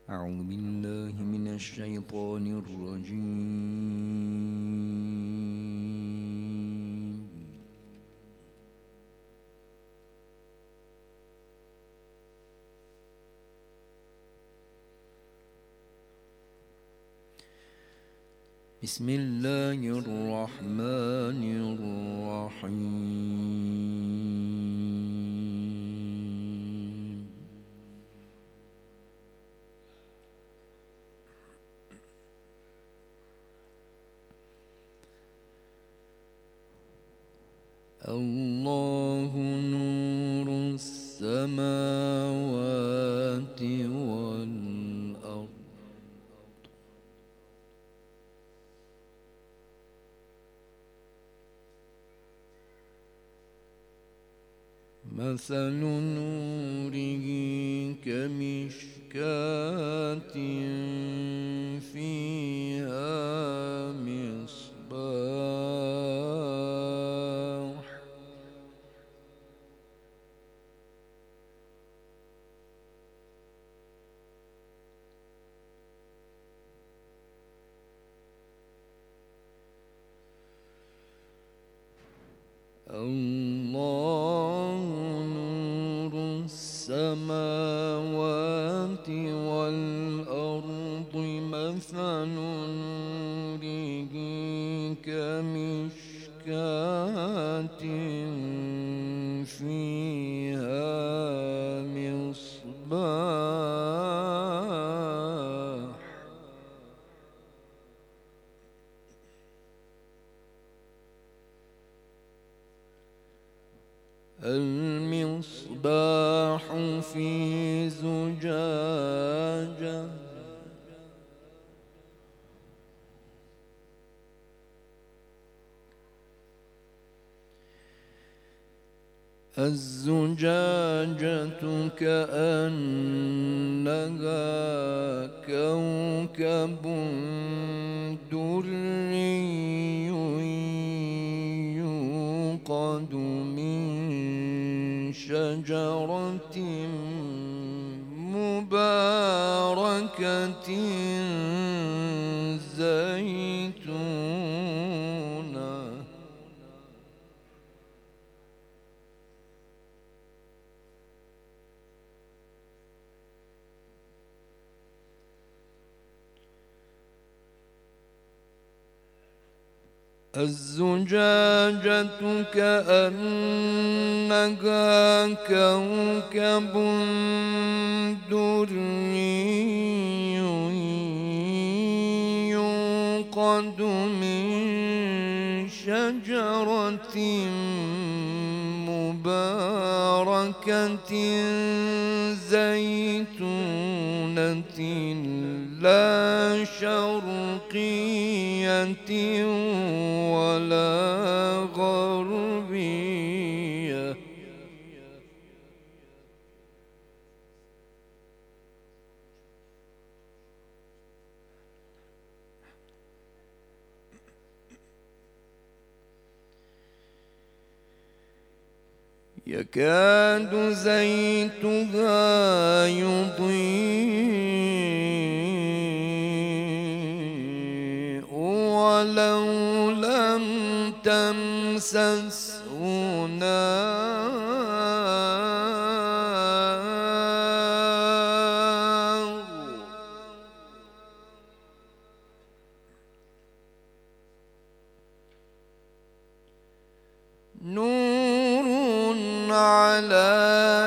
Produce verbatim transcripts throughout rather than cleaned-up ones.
أعوذ بالله من الشيطان الرجيم. بسم الله الرحمن الرحيم. الله نور السماوات والأرض مثل نوره كمشكاة فيها مصباح الله نور السماوات والأرض مثل نوره كمشكاة فيها مصباح المصباح في زجاجة الزجاجة كأنها كوكب دري يوقد من شجرة مباركة زيتونة الزجاجة كأنها كوكب دري يوقد من شجرة مباركة زيتونة لا شرقية ولا غربية يكاد زيتها يضيء ولو لم تمسسه نار نور على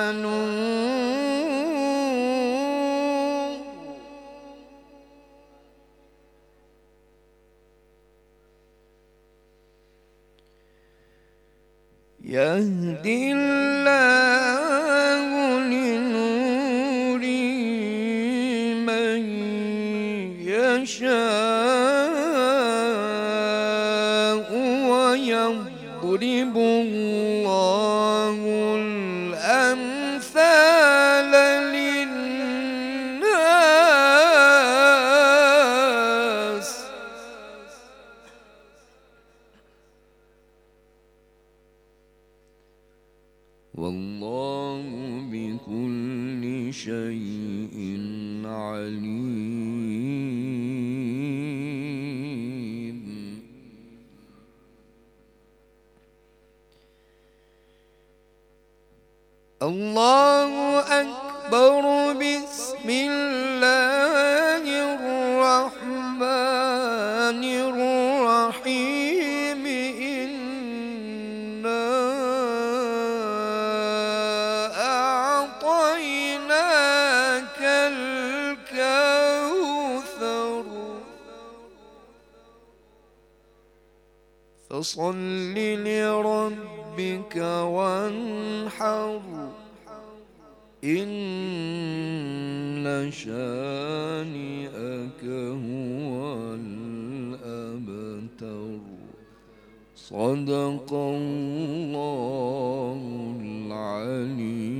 نور يهدي الله لنوره من يشاء ويضرب الله الأمثال للناس والله بكل شيء عليم. العليم. الله أكبر. بسم الله الرحمن الرحيم. إنا أعطيناك الكوثر فصل لربك وانحر إن شانئك هو الأبتر. صدق الله العليم.